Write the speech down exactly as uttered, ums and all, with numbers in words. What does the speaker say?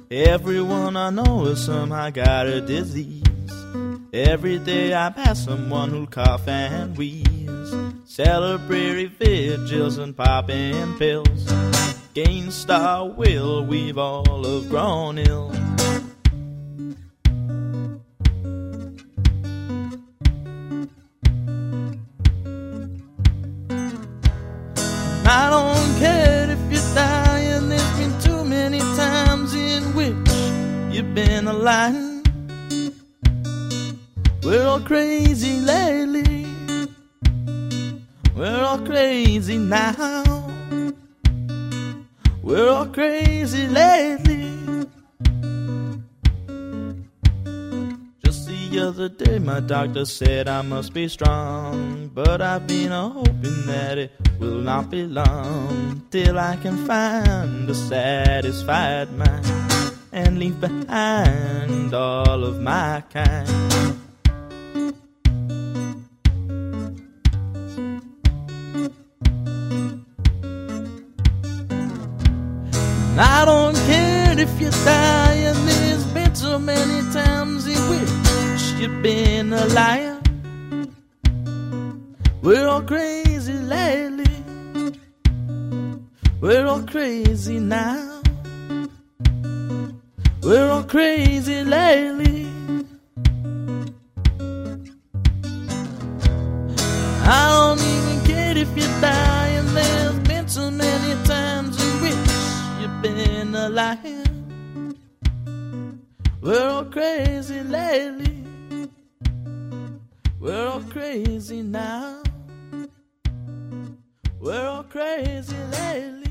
Everyone I know has somehow got a disease. Every day I pass someone who'll cough and wheeze. Celebratory vigils and popping pills. Against our will, we've all have grown ill. I don't care if you're dying. There's been too many times in which you've been alive. We're all crazy lately. We're all crazy now. We're all crazy lately. Just the other day my doctor said I must be strong, but I've been hoping that it will not be long till I can find a satisfied mind and leave behind all of my kind. I don't care if you're dying. There's been so many times in which you've been a liar. We're all crazy lately. We're all crazy now. We're all crazy lately. I don't even care if you're dying. There's been so many times in which you've been a liar. We're all crazy lately. We're all crazy now. We're all crazy lately.